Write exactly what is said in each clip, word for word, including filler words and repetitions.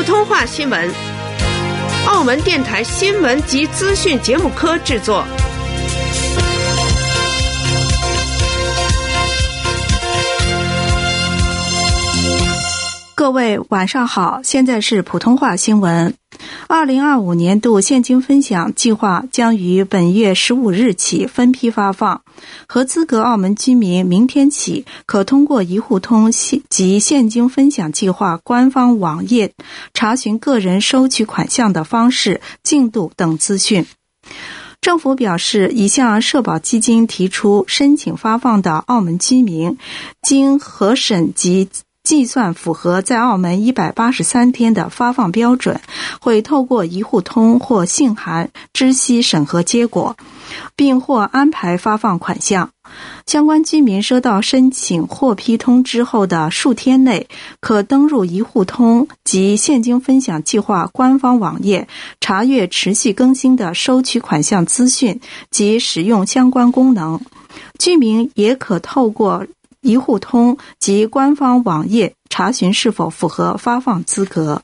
通话新闻，澳门电台新闻及资讯节目科制作。 各位晚上好，现在是普通话新闻。二零二五年度现金分享计划将于本月十五日起分批发放，合资格澳门居民明天起可通过一户通及现金分享计划官方网页查询个人收取款项的方式、进度等资讯。政府表示，已向社保基金提出申请发放的澳门居民，经核审及计算符合在澳门一百八十三天的发放标准，会透过一户通或信函知悉审核结果，并或安排发放款项。相关居民收到申请获批通知后的数天内，可登入一户通及现金分享计划官方网页，查阅持续更新的收取款项资讯及使用相关功能。居民也可透过一户通及官方网页查询是否符合发放资格。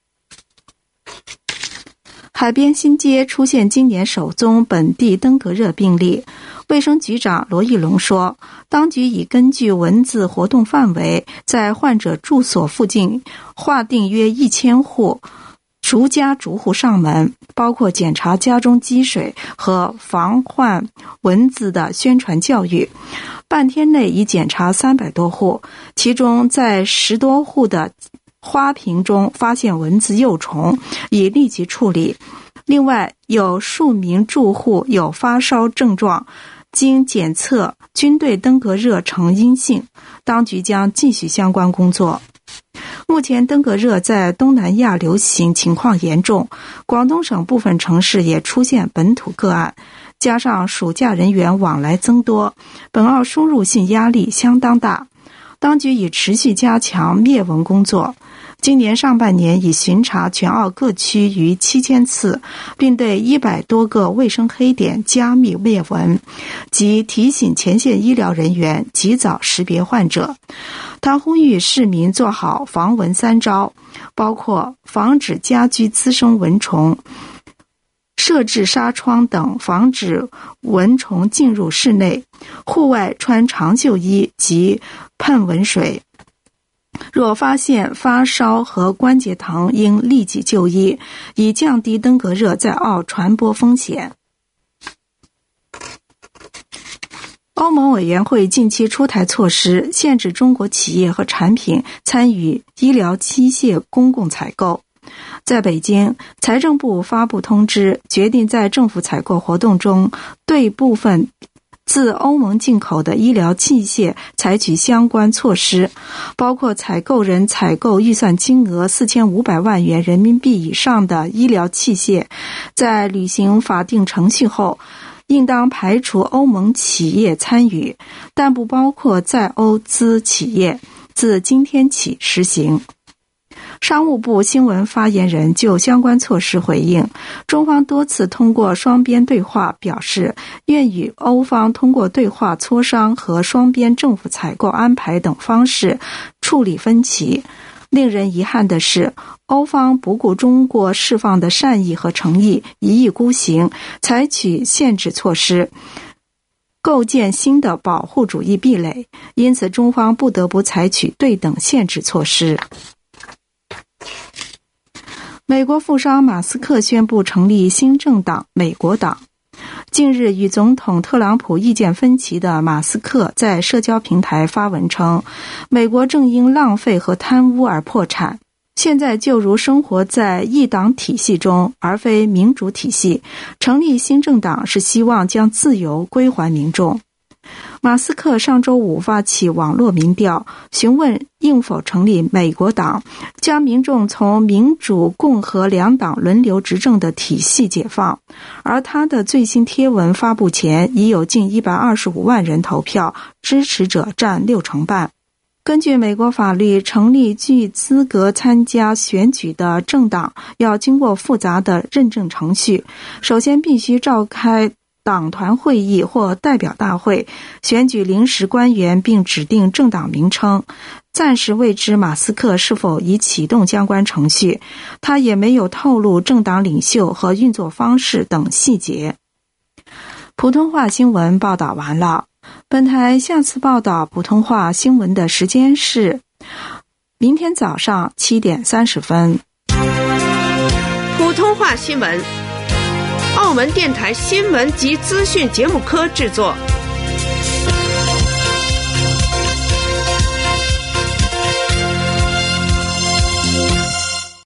海边新街出现今年首宗本地登革热病例，卫生局长罗义龙说，当局已根据蚊子活动范围，在患者住所附近划定约一千户，逐家逐户上门，包括检查家中积水和防患蚊子的宣传教育。半天内已检查三百多户，其中在十多户的花瓶中发现蚊子幼虫，已立即处理。另外，有数名住户有发烧症状，经检测均对登革热呈阴性，当局将继续相关工作。目前登革热在东南亚流行情况严重，广东省部分城市也出现本土个案，加上暑假人员往来增多，本澳输入性压力相当大。当局已持续加强灭蚊工作，今年上半年已巡查全澳各区逾七千次，并对一百多个卫生黑点加密灭蚊，及提醒前线医疗人员及早识别患者。他呼吁市民做好防蚊三招，包括防止家居滋生蚊虫、设置纱窗等防止蚊虫进入室内，户外穿长袖衣及喷蚊水。若发现发烧和关节疼，应立即就医，以降低登革热在澳传播风险。欧盟委员会近期出台措施，限制中国企业和产品参与医疗器械公共采购。在北京，财政部发布通知，决定在政府采购活动中对部分自欧盟进口的医疗器械采取相关措施，包括采购人采购预算金额四千五百万元人民币以上的医疗器械，在履行法定程序后，应当排除欧盟企业参与，但不包括在欧资企业，自今天起实行。商务部新闻发言人就相关措施回应，中方多次通过双边对话表示，愿与欧方通过对话磋商和双边政府采购安排等方式处理分歧。令人遗憾的是，欧方不顾中国释放的善意和诚意，一意孤行，采取限制措施，构建新的保护主义壁垒，因此中方不得不采取对等限制措施。美国富商马斯克宣布成立新政党美国党。近日与总统特朗普意见分歧的马斯克在社交平台发文称，美国正因浪费和贪污而破产，现在就如生活在一党体系中而非民主体系，成立新政党是希望将自由归还民众。马斯克上周五发起网络民调，询问应否成立美国党，将民众从民主共和两党轮流执政的体系解放。而他的最新贴文发布前，已有近一百二十五万人投票，支持者占六成半。根据美国法律，成立具资格参加选举的政党要经过复杂的认证程序，首先必须召开党团会议或代表大会选举临时官员并指定政党名称，暂时未知马斯克是否已启动相关程序，他也没有透露政党领袖和运作方式等细节。普通话新闻报道完了，本台下次报道普通话新闻的时间是明天早上七点三十分。 普通话新闻，澳门电台新闻及资讯节目科制作。